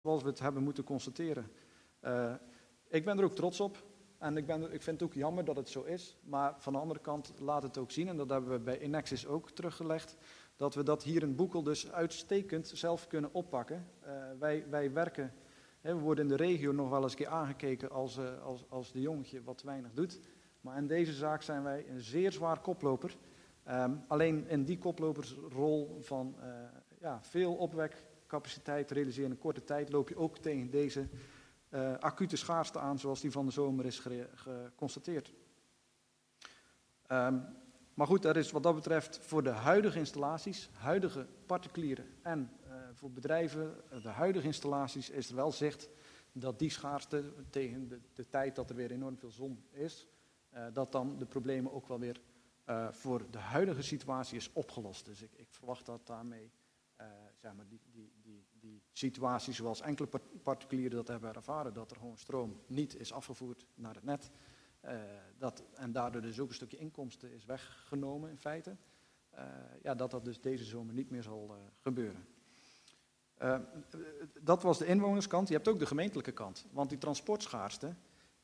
zoals we het hebben moeten constateren. Ik ben er ook trots op. En ik vind het ook jammer dat het zo is. Maar van de andere kant laat het ook zien, en dat hebben we bij Enexis ook teruggelegd, dat we dat hier in Boekel dus uitstekend zelf kunnen oppakken. Wij werken, we worden in de regio nog wel eens een keer aangekeken als de jongetje wat weinig doet. Maar in deze zaak zijn wij een zeer zwaar koploper. Alleen in die koplopersrol van veel opwekcapaciteit realiseren in een korte tijd loop je ook tegen deze acute schaarste aan, zoals die van de zomer is geconstateerd. Maar goed, er is wat dat betreft voor de huidige installaties, huidige particulieren en voor bedrijven, de huidige installaties, is er wel zicht dat die schaarste tegen de tijd dat er weer enorm veel zon is, dat dan de problemen ook wel weer voor de huidige situatie is opgelost. Dus ik verwacht dat daarmee die situatie zoals enkele particulieren dat hebben ervaren, dat er gewoon stroom niet is afgevoerd naar het net, en daardoor dus ook een stukje inkomsten is weggenomen in feite, dat dus deze zomer niet meer zal gebeuren. Dat was de inwonerskant. Je hebt ook de gemeentelijke kant, want die transportschaarste,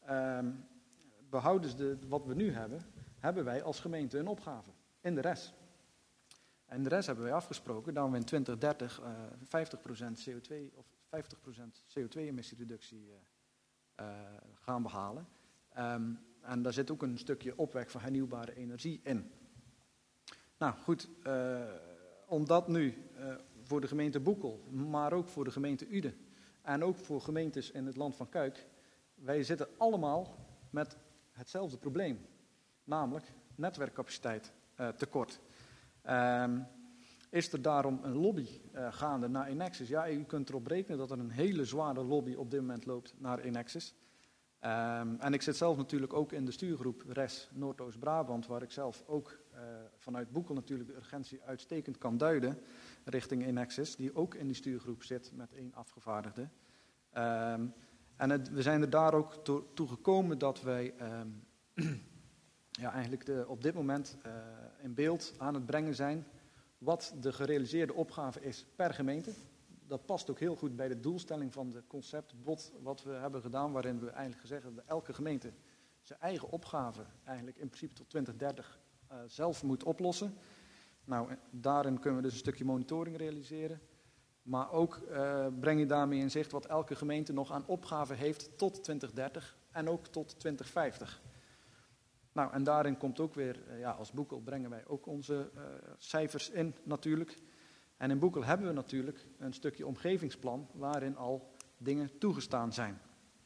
behouden wat we nu hebben wij als gemeente een opgave in de rest. En de rest hebben wij afgesproken dat we in 2030 50% CO2 of 50% CO2-emissiereductie gaan behalen. En daar zit ook een stukje opwek van hernieuwbare energie in. Nou goed, omdat nu voor de gemeente Boekel, maar ook voor de gemeente Uden en ook voor gemeentes in het land van Cuijk, wij zitten allemaal met hetzelfde probleem, namelijk netwerkcapaciteit tekort. Is er daarom een lobby gaande naar Enexis? Ja, u kunt erop rekenen dat er een hele zware lobby op dit moment loopt naar Enexis. En ik zit zelf natuurlijk ook in de stuurgroep RES Noordoost-Brabant, waar ik zelf ook vanuit Boekel natuurlijk de urgentie uitstekend kan duiden richting Enexis, die ook in die stuurgroep zit met 1 afgevaardigde. We zijn er daar ook toe gekomen dat wij eigenlijk op dit moment in beeld aan het brengen zijn wat de gerealiseerde opgave is per gemeente. Dat past ook heel goed bij de doelstelling van de conceptbod wat we hebben gedaan, waarin we eigenlijk gezegd hebben dat elke gemeente zijn eigen opgave eigenlijk in principe tot 2030 zelf moet oplossen. Nou, daarin kunnen we dus een stukje monitoring realiseren. Maar ook breng je daarmee in zicht wat elke gemeente nog aan opgave heeft tot 2030 en ook tot 2050. Nou, en daarin komt ook weer, als Boekel brengen wij ook onze cijfers in natuurlijk. En in Boekel hebben we natuurlijk een stukje omgevingsplan waarin al dingen toegestaan zijn.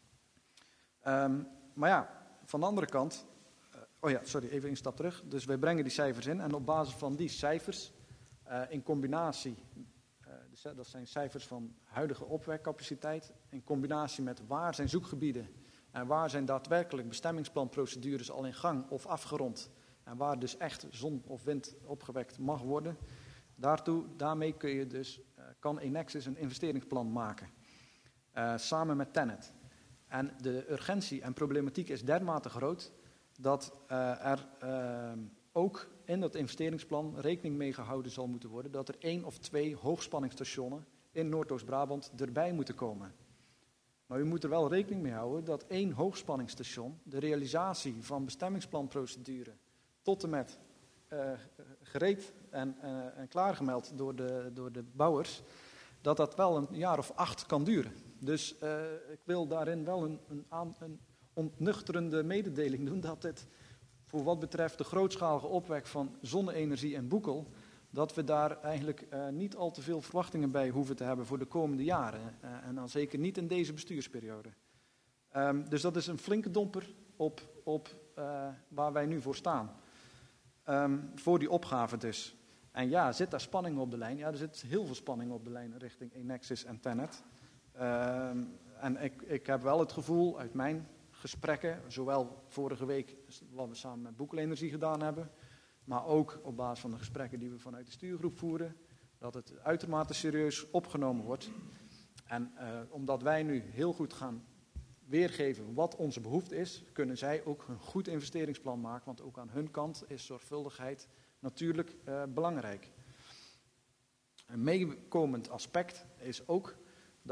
Maar ja, van de andere kant, even een stap terug. Dus wij brengen die cijfers in en op basis van die cijfers in combinatie, dat zijn cijfers van huidige opwekcapaciteit, in combinatie met waar zijn zoekgebieden en waar zijn daadwerkelijk bestemmingsplanprocedures al in gang of afgerond en waar dus echt zon of wind opgewekt mag worden. Daarmee kan Enexis een investeringsplan maken, samen met TenneT. En de urgentie en problematiek is dermate groot dat er ook in dat investeringsplan rekening mee gehouden zal moeten worden dat er 1 of 2 hoogspanningsstationen in Noordoost-Brabant erbij moeten komen. Maar u moet er wel rekening mee houden dat 1 hoogspanningsstation de realisatie van bestemmingsplanprocedure tot en met gereed en klaargemeld door de bouwers, dat wel een jaar of 8 kan duren. Dus ik wil daarin wel een ontnuchterende mededeling doen dat dit voor wat betreft de grootschalige opwek van zonne-energie in Boekel, dat we daar eigenlijk niet al te veel verwachtingen bij hoeven te hebben voor de komende jaren. En dan zeker niet in deze bestuursperiode. Dus dat is een flinke domper op waar wij nu voor staan. Voor die opgave dus. En ja, zit daar spanning op de lijn? Ja, er zit heel veel spanning op de lijn richting Enexis en TenneT. En ik heb wel het gevoel uit mijn gesprekken, zowel vorige week wat we samen met Boekel Energie gedaan hebben, maar ook op basis van de gesprekken die we vanuit de stuurgroep voeren, dat het uitermate serieus opgenomen wordt. En omdat wij nu heel goed gaan weergeven wat onze behoefte is, kunnen zij ook een goed investeringsplan maken, want ook aan hun kant is zorgvuldigheid natuurlijk belangrijk. Een meekomend aspect is ook dat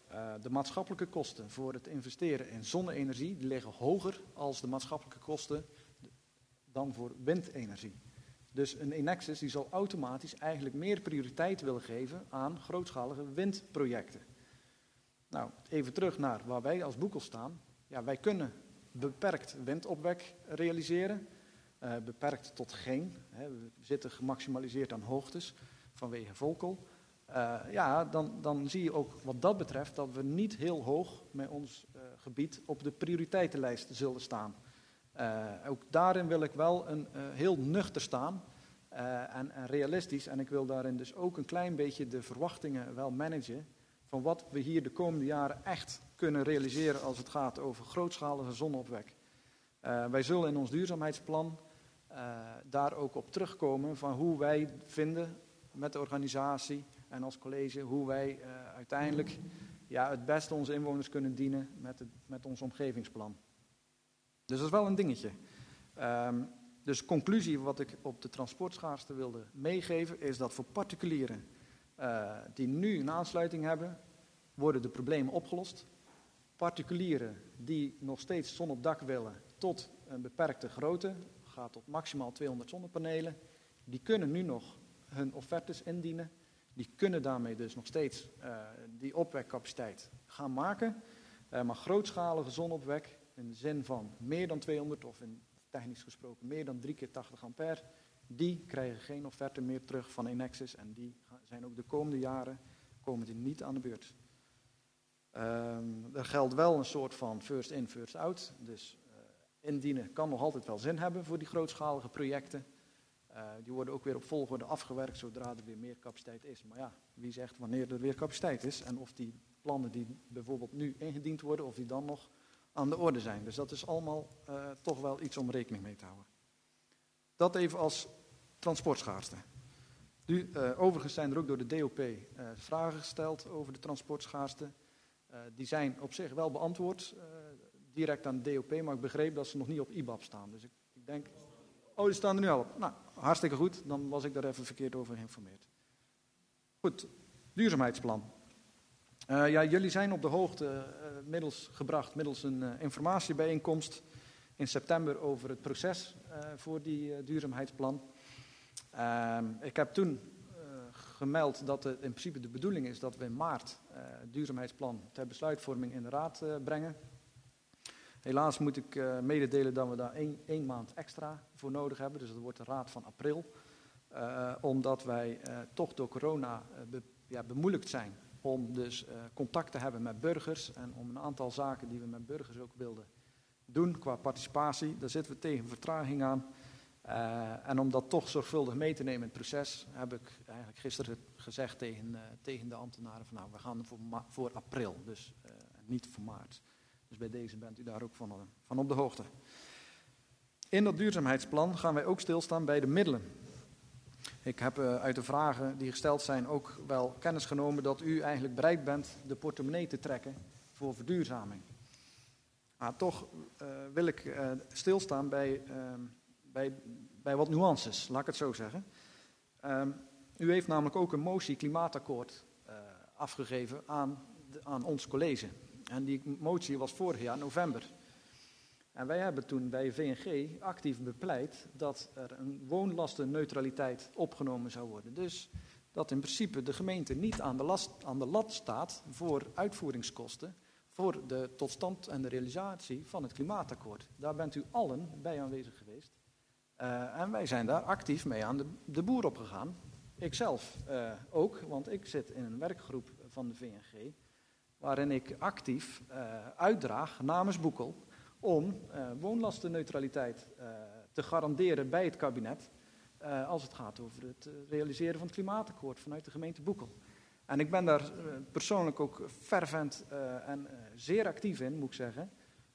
De maatschappelijke kosten voor het investeren in zonne-energie die liggen hoger als de maatschappelijke kosten dan voor windenergie. Dus een Enexis die zal automatisch eigenlijk meer prioriteit willen geven aan grootschalige windprojecten. Nou, even terug naar waar wij als Boekel staan. Ja, wij kunnen beperkt windopwek realiseren. Beperkt tot geen. We zitten gemaximaliseerd aan hoogtes vanwege Volkel. Dan zie je ook wat dat betreft dat we niet heel hoog met ons gebied op de prioriteitenlijst zullen staan. Ook daarin wil ik wel heel nuchter staan en realistisch. En ik wil daarin dus ook een klein beetje de verwachtingen wel managen van wat we hier de komende jaren echt kunnen realiseren als het gaat over grootschalige zonneopwek. Wij zullen in ons duurzaamheidsplan daar ook op terugkomen van hoe wij vinden met de organisatie en als college hoe wij uiteindelijk het beste onze inwoners kunnen dienen met ons omgevingsplan. Dus dat is wel een dingetje. Dus conclusie wat ik op de transportschaarste wilde meegeven is dat voor particulieren die nu een aansluiting hebben, worden de problemen opgelost. Particulieren die nog steeds zon op dak willen tot een beperkte grootte, gaat tot maximaal 200 zonnepanelen, die kunnen nu nog hun offertes indienen. Die kunnen daarmee dus nog steeds die opwekcapaciteit gaan maken. Maar grootschalige zonopwek in de zin van meer dan 200 of in technisch gesproken meer dan 3 keer 80 ampère, die krijgen geen offerte meer terug van Enexis en die zijn ook de komende jaren komen die niet aan de beurt. Er geldt wel een soort van first in, first out. Dus indienen kan nog altijd wel zin hebben voor die grootschalige projecten. Die worden ook weer op volgorde afgewerkt zodra er weer meer capaciteit is. Maar ja, wie zegt wanneer er weer capaciteit is en of die plannen die bijvoorbeeld nu ingediend worden, of die dan nog aan de orde zijn. Dus dat is allemaal toch wel iets om rekening mee te houden. Dat even als transportschaarste. Overigens zijn er ook door de DOP vragen gesteld over de transportschaarste. Die zijn op zich wel beantwoord, direct aan de DOP, maar ik begreep dat ze nog niet op IBAB staan. Dus ik denk... Oh, die staan er nu al op. Nou, hartstikke goed. Dan was ik daar even verkeerd over geïnformeerd. Goed, duurzaamheidsplan. Jullie zijn op de hoogte middels een informatiebijeenkomst in september over het proces voor die duurzaamheidsplan. Ik heb toen gemeld dat het in principe de bedoeling is dat we in maart het duurzaamheidsplan ter besluitvorming in de raad brengen. Helaas moet ik mededelen dat we daar één maand extra voor nodig hebben. Dus dat wordt de raad van april. Omdat wij toch door corona bemoeilijkt zijn om dus contact te hebben met burgers. En om een aantal zaken die we met burgers ook wilden doen qua participatie. Daar zitten we tegen vertraging aan. En om dat toch zorgvuldig mee te nemen in het proces, heb ik eigenlijk gisteren gezegd tegen de ambtenaren van nou, we gaan voor april, dus niet voor maart. Dus bij deze bent u daar ook van op de hoogte. In dat duurzaamheidsplan gaan wij ook stilstaan bij de middelen. Ik heb uit de vragen die gesteld zijn ook wel kennis genomen dat u eigenlijk bereid bent de portemonnee te trekken voor verduurzaming. Maar toch wil ik stilstaan bij wat nuances, laat ik het zo zeggen. U heeft namelijk ook een motie klimaatakkoord afgegeven aan ons college. En die motie was vorig jaar november. En wij hebben toen bij VNG actief bepleit dat er een woonlastenneutraliteit opgenomen zou worden. Dus dat in principe de gemeente niet aan de lat staat voor uitvoeringskosten voor de totstand en de realisatie van het klimaatakkoord. Daar bent u allen bij aanwezig geweest. En wij zijn daar actief mee aan de boer op gegaan. Ikzelf ook, want ik zit in een werkgroep van de VNG, waarin ik actief uitdraag namens Boekel om woonlastenneutraliteit te garanderen bij het kabinet als het gaat over het realiseren van het klimaatakkoord vanuit de gemeente Boekel. En ik ben daar persoonlijk ook fervent en zeer actief in, moet ik zeggen.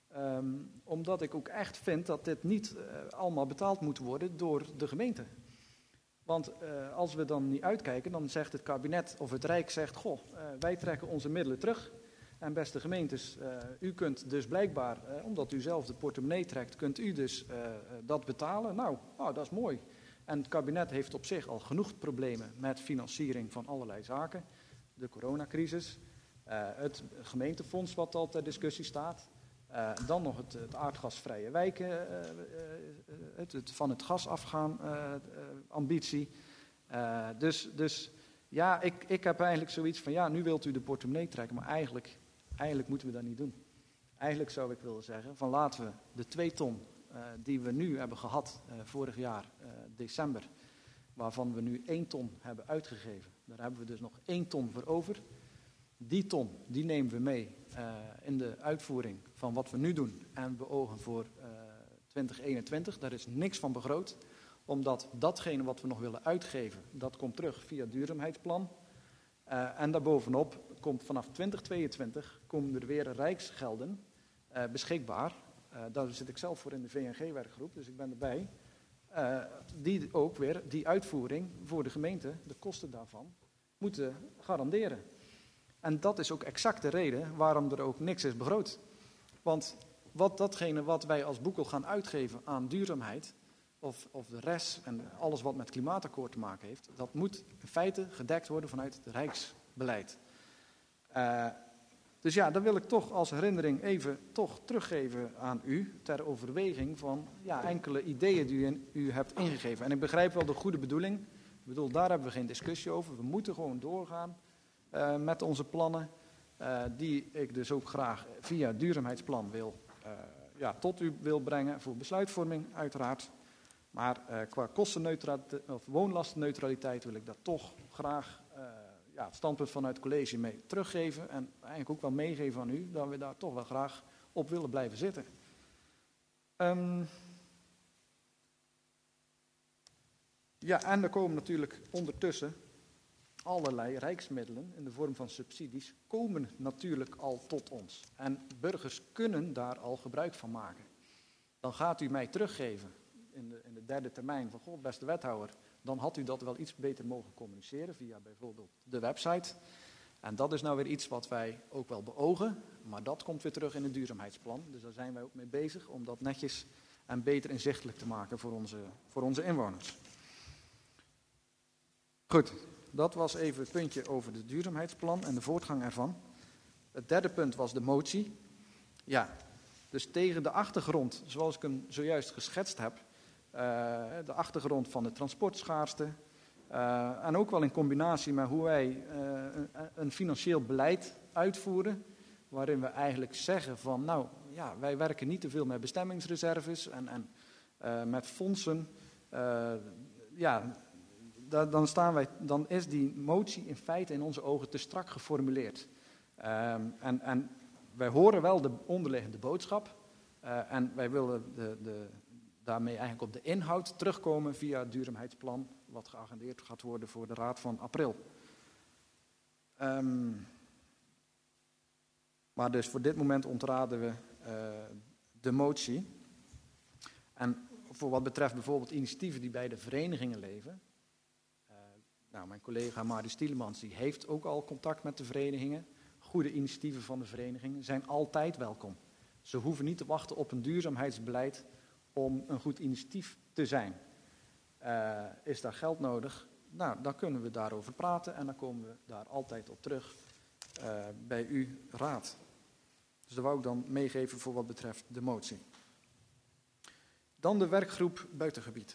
Omdat ik ook echt vind dat dit niet allemaal betaald moet worden door de gemeente. Want als we dan niet uitkijken, dan zegt het kabinet of het Rijk zegt, goh, wij trekken onze middelen terug. En beste gemeentes, u kunt dus blijkbaar, omdat u zelf de portemonnee trekt, kunt u dus dat betalen. Nou, dat is mooi. En het kabinet heeft op zich al genoeg problemen met financiering van allerlei zaken. De coronacrisis. het gemeentefonds wat al ter discussie staat. Dan nog het aardgasvrije wijken, van het gas afgaan ambitie. Dus ja, ik heb eigenlijk zoiets van, ja, nu wilt u de portemonnee trekken, maar eigenlijk moeten we dat niet doen. Eigenlijk zou ik willen zeggen, van laten we de 2 ton die we nu hebben gehad, vorig jaar, december, waarvan we nu 1 ton hebben uitgegeven. Daar hebben we dus nog 1 ton voor over. Die ton, die nemen we mee in de uitvoering van wat we nu doen en beogen voor 2021. Daar is niks van begroot, omdat datgene wat we nog willen uitgeven, dat komt terug via het duurzaamheidsplan. En daarbovenop komt vanaf 2022 komen er weer rijksgelden beschikbaar. Daar zit ik zelf voor in de VNG-werkgroep, dus ik ben erbij. Die ook weer die uitvoering voor de gemeente, de kosten daarvan, moeten garanderen. En dat is ook exact de reden waarom er ook niks is begroot. Want datgene wat wij als Boekel gaan uitgeven aan duurzaamheid, of de rest en alles wat met het klimaatakkoord te maken heeft, dat moet in feite gedekt worden vanuit het rijksbeleid. Dus ja, dat wil ik toch als herinnering even toch teruggeven aan u, ter overweging van enkele ideeën die u hebt ingegeven. En ik begrijp wel de goede bedoeling. Ik bedoel, daar hebben we geen discussie over. We moeten gewoon doorgaan met onze plannen, die ik dus ook graag via het duurzaamheidsplan tot u wil brengen voor besluitvorming uiteraard. Maar qua kostenneutraliteit of woonlastenneutraliteit wil ik dat toch graag het standpunt vanuit het college mee teruggeven. En eigenlijk ook wel meegeven aan u dat we daar toch wel graag op willen blijven zitten. En er komen natuurlijk ondertussen allerlei rijksmiddelen in de vorm van subsidies komen natuurlijk al tot ons. En burgers kunnen daar al gebruik van maken. Dan gaat u mij teruggeven in de 3e termijn van, goh, beste wethouder, dan had u dat wel iets beter mogen communiceren via bijvoorbeeld de website. En dat is nou weer iets wat wij ook wel beogen, maar dat komt weer terug in het duurzaamheidsplan. Dus daar zijn wij ook mee bezig om dat netjes en beter inzichtelijk te maken voor onze inwoners. Goed, dat was even het puntje over het duurzaamheidsplan en de voortgang ervan. Het 3e punt was de motie. Ja, dus tegen de achtergrond, zoals ik hem zojuist geschetst heb, de achtergrond van de transportschaarste, en ook wel in combinatie met hoe wij een financieel beleid uitvoeren, waarin we eigenlijk zeggen van, wij werken niet te veel met bestemmingsreserves en met fondsen. Dan is die motie in feite in onze ogen te strak geformuleerd. En wij horen wel de onderliggende boodschap en wij willen daarmee eigenlijk op de inhoud terugkomen via het duurzaamheidsplan, wat geagendeerd gaat worden voor de Raad van april. Maar dus voor dit moment ontraden we de motie. En voor wat betreft bijvoorbeeld initiatieven die bij de verenigingen leven. Mijn collega Marius Tielemans die heeft ook al contact met de verenigingen. Goede initiatieven van de verenigingen zijn altijd welkom. Ze hoeven niet te wachten op een duurzaamheidsbeleid om een goed initiatief te zijn. Is daar geld nodig? Dan kunnen we daarover praten en dan komen we daar altijd op terug bij uw raad. Dus dat wou ik dan meegeven voor wat betreft de motie. Dan de werkgroep buitengebied.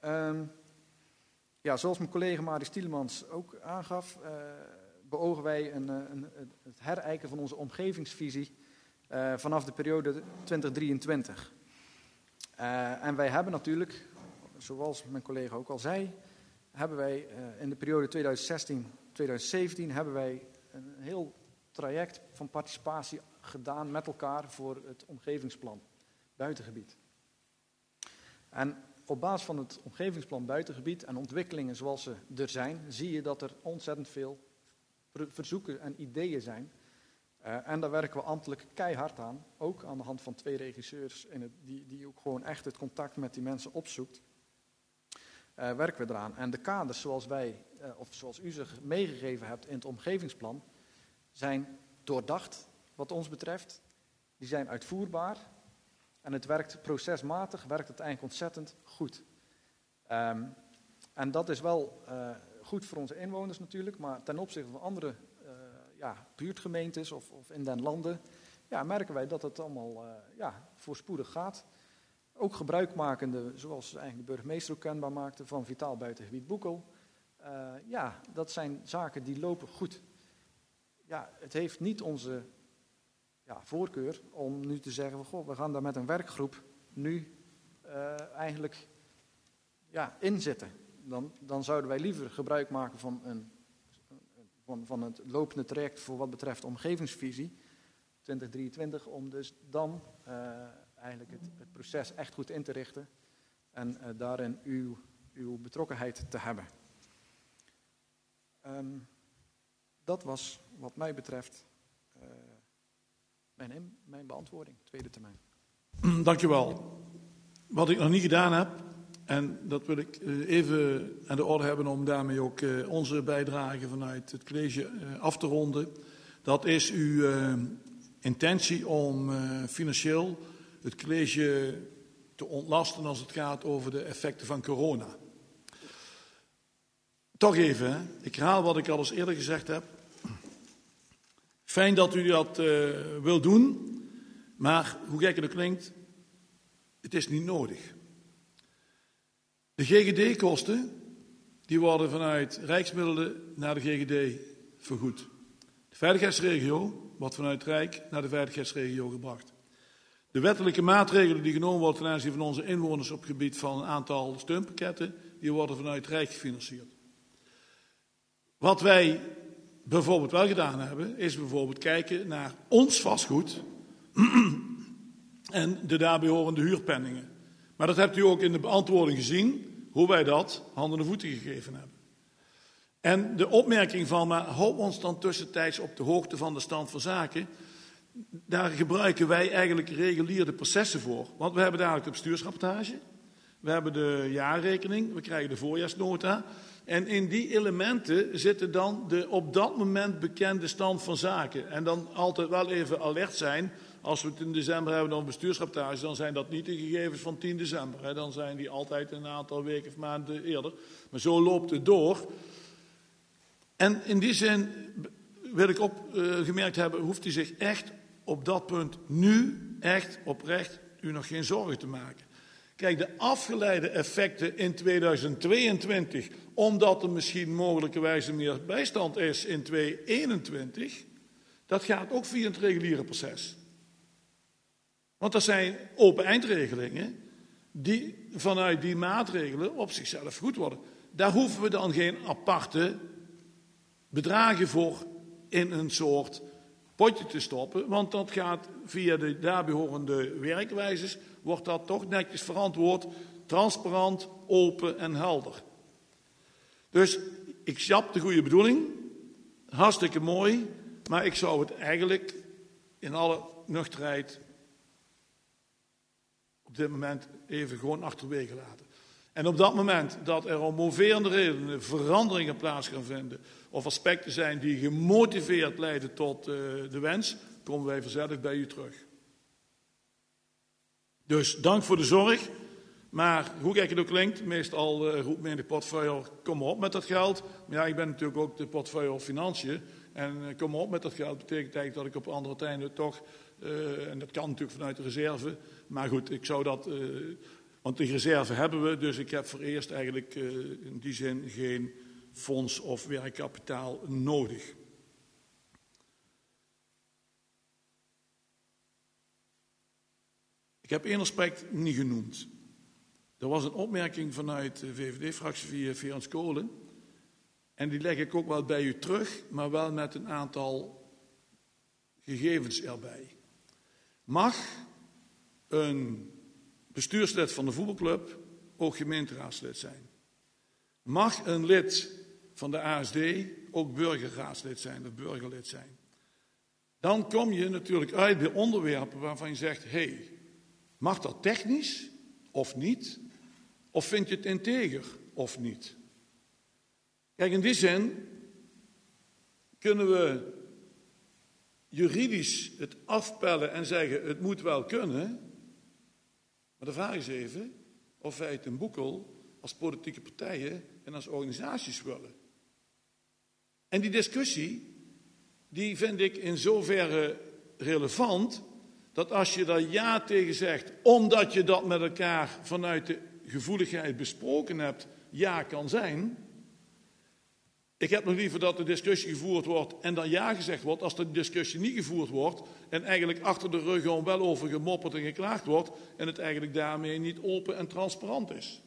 Zoals mijn collega Marius Tielemans ook aangaf, beogen wij het herijken van onze omgevingsvisie vanaf de periode 2023. En wij hebben natuurlijk, zoals mijn collega ook al zei, hebben wij in de periode 2016-2017 hebben wij een heel traject van participatie gedaan met elkaar voor het omgevingsplan buitengebied. En op basis van het omgevingsplan buitengebied en ontwikkelingen zoals ze er zijn, zie je dat er ontzettend veel verzoeken en ideeën zijn. En daar werken we ambtelijk keihard aan, ook aan de hand van 2 regisseurs die ook gewoon echt het contact met die mensen opzoekt. Werken we eraan. En de kaders zoals u ze meegegeven hebt in het omgevingsplan, zijn doordacht wat ons betreft. Die zijn uitvoerbaar. En het werkt procesmatig, werkt het eigenlijk ontzettend goed. En dat is wel goed voor onze inwoners natuurlijk, maar ten opzichte van andere buurtgemeentes of in den landen, merken wij dat het allemaal voorspoedig gaat. Ook gebruikmakende, zoals eigenlijk de burgemeester ook kenbaar maakte, van Vitaal Buitengebied Boekel. Dat zijn zaken die lopen goed. Ja, het heeft niet onze voorkeur om nu te zeggen, we gaan daar met een werkgroep nu in zitten. Dan zouden wij liever gebruik maken van het lopende traject voor wat betreft omgevingsvisie 2023, om dus dan eigenlijk het proces echt goed in te richten en daarin uw betrokkenheid te hebben. Dat was wat mij betreft mijn beantwoording, tweede termijn. Dankjewel. Wat ik nog niet gedaan heb, en dat wil ik even aan de orde hebben om daarmee ook onze bijdrage vanuit het college af te ronden. Dat is uw intentie om financieel het college te ontlasten als het gaat over de effecten van corona. Toch even, ik herhaal wat ik al eens eerder gezegd heb. Fijn dat u dat wilt doen, maar hoe gek het ook klinkt, het is niet nodig. De GGD-kosten, die worden vanuit rijksmiddelen naar de GGD vergoed. De veiligheidsregio wordt vanuit Rijk naar de veiligheidsregio gebracht. De wettelijke maatregelen die genomen worden ten aanzien van onze inwoners op het gebied van een aantal steunpakketten, die worden vanuit Rijk gefinancierd. Wat wij bijvoorbeeld wel gedaan hebben, is bijvoorbeeld kijken naar ons vastgoed en de daarbij horende huurpenningen. Maar dat hebt u ook in de beantwoording gezien, hoe wij dat handen en voeten gegeven hebben. En de opmerking van, maar hou ons dan tussentijds op de hoogte van de stand van zaken, daar gebruiken wij eigenlijk regulier de processen voor. Want we hebben dadelijk de bestuursrapportage, we hebben de jaarrekening, we krijgen de voorjaarsnota. En in die elementen zitten dan de op dat moment bekende stand van zaken. En dan altijd wel even alert zijn. Als we het in december hebben dan bestuursrapportage, dan zijn dat niet de gegevens van 10 december. Hè. Dan zijn die altijd een aantal weken of maanden eerder. Maar zo loopt het door. En in die zin wil ik opgemerkt hebben, hoeft u zich echt op dat punt nu echt oprecht u nog geen zorgen te maken. Kijk, de afgeleide effecten in 2022, omdat er misschien mogelijkerwijze meer bijstand is in 2021, dat gaat ook via het reguliere proces. Want dat zijn open eindregelingen die vanuit die maatregelen op zichzelf goed worden. Daar hoeven we dan geen aparte bedragen voor in een soort potje te stoppen, want dat gaat via de daarbij horende werkwijzes, wordt dat toch netjes verantwoord, transparant, open en helder. Dus ik snap de goede bedoeling, hartstikke mooi, maar ik zou het eigenlijk in alle nuchterheid op dit moment even gewoon achterwege laten. En op dat moment dat er om moverende redenen veranderingen plaats gaan vinden, of aspecten zijn die gemotiveerd leiden tot de wens, komen wij vanzelf bij u terug. Dus dank voor de zorg. Maar hoe gek het ook klinkt, meestal roept men in de portefeuille, kom maar op met dat geld. Maar ja, ik ben natuurlijk ook de portefeuille financiën. En kom maar op met dat geld betekent eigenlijk dat ik op andere tijden toch, en dat kan natuurlijk vanuit de reserve. Maar goed, ik zou dat, want die reserve hebben we, dus ik heb voor eerst eigenlijk in die zin geen fonds of werkkapitaal nodig. Ik heb één aspect niet genoemd. Er was een opmerking vanuit de VVD-fractie via Veerens Kolen. En die leg ik ook wel bij u terug, maar wel met een aantal gegevens erbij. Mag een bestuurslid van de voetbalclub ook gemeenteraadslid zijn? Mag een lid van de ASD ook burgerraadslid zijn of burgerlid zijn? Dan kom je natuurlijk uit bij onderwerpen waarvan je zegt, hé, mag dat technisch of niet? Of vind je het integer of niet? Kijk, in die zin kunnen we juridisch het afpellen en zeggen, het moet wel kunnen. Maar de vraag is even of wij het in Boekel als politieke partijen en als organisaties willen. En die discussie, die vind ik in zoverre relevant, dat als je daar ja tegen zegt, omdat je dat met elkaar vanuit de gevoeligheid besproken hebt, ja kan zijn. Ik heb nog liever dat de discussie gevoerd wordt en dan ja gezegd wordt, als de discussie niet gevoerd wordt en eigenlijk achter de rug gewoon wel over gemopperd en geklaagd wordt en het eigenlijk daarmee niet open en transparant is.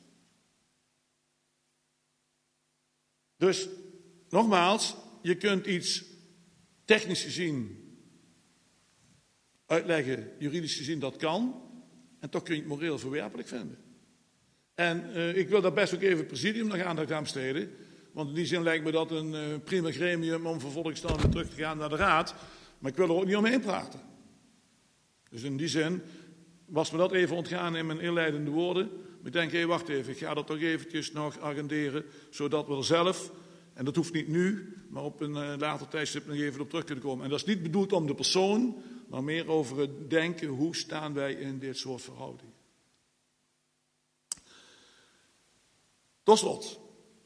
Dus, nogmaals, je kunt iets technisch gezien uitleggen, juridisch gezien dat kan, en toch kun je het moreel verwerpelijk vinden. En ik wil daar best ook even het presidium nog aandacht aan besteden, want in die zin lijkt me dat een prima gremium om vervolgens dan weer terug te gaan naar de raad, maar ik wil er ook niet omheen praten. Dus in die zin was me dat even ontgaan in mijn inleidende woorden. Maar ik denk, wacht even, ik ga dat toch eventjes nog agenderen, zodat we er zelf, en dat hoeft niet nu, maar op een later tijdstip nog even op terug kunnen komen. En dat is niet bedoeld om de persoon, maar meer over het denken, hoe staan wij in dit soort verhoudingen. Tot slot.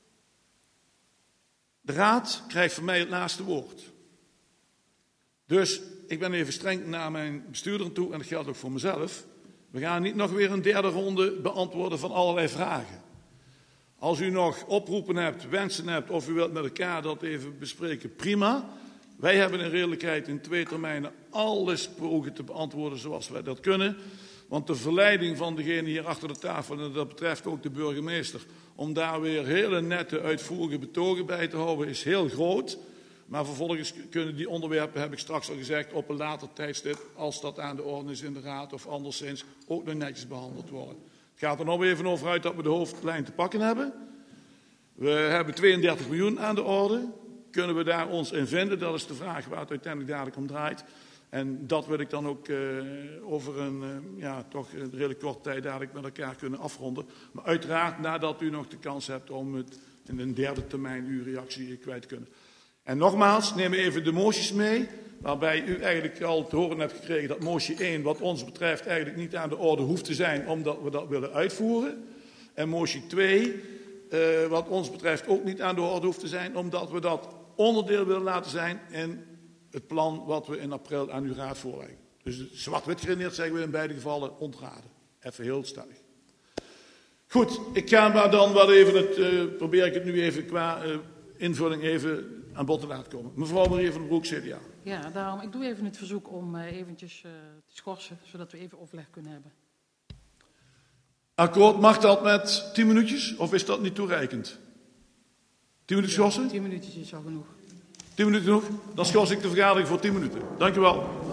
De raad krijgt van mij het laatste woord. Dus ik ben even streng naar mijn bestuurder toe, en dat geldt ook voor mezelf. We gaan niet nog weer een derde ronde beantwoorden van allerlei vragen. Als u nog oproepen hebt, wensen hebt, of u wilt met elkaar dat even bespreken, prima. Wij hebben in redelijkheid in 2 termijnen alles pogen te beantwoorden zoals wij dat kunnen. Want de verleiding van degene hier achter de tafel, en dat betreft ook de burgemeester, om daar weer hele nette, uitvoerige betogen bij te houden, is heel groot. Maar vervolgens kunnen die onderwerpen, heb ik straks al gezegd, op een later tijdstip, als dat aan de orde is in de raad of anderszins, ook nog netjes behandeld worden. Het gaat er nog even over uit dat we de hoofdlijn te pakken hebben. We hebben 32 miljoen aan de orde. Kunnen we daar ons in vinden? Dat is de vraag waar het uiteindelijk dadelijk om draait. En dat wil ik dan ook over toch een redelijk korte tijd dadelijk met elkaar kunnen afronden. Maar uiteraard nadat u nog de kans hebt om het in een derde termijn uw reactie kwijt te kunnen. En nogmaals, neem even de moties mee, waarbij u eigenlijk al te horen hebt gekregen dat motie 1 wat ons betreft eigenlijk niet aan de orde hoeft te zijn, omdat we dat willen uitvoeren. En motie 2, wat ons betreft ook niet aan de orde hoeft te zijn, omdat we dat onderdeel willen laten zijn in het plan wat we in april aan uw raad voorleggen. Dus zwart-wit geredeneerd zeggen we in beide gevallen ontraden. Even heel stellig. Goed, ik ga maar dan wel even probeer ik het nu even qua invulling even aan bod te laten komen. Mevrouw Maria van den Broek, CDA. Ja, daarom, ik doe even het verzoek om eventjes te schorsen, zodat we even overleg kunnen hebben. Akkoord, mag dat met 10 minuutjes of is dat niet toereikend? 10 minuten schorsen? 10 minuutjes is al genoeg. 10 minuten genoeg? Dan schors ik de vergadering voor 10 minuten. Dank u wel.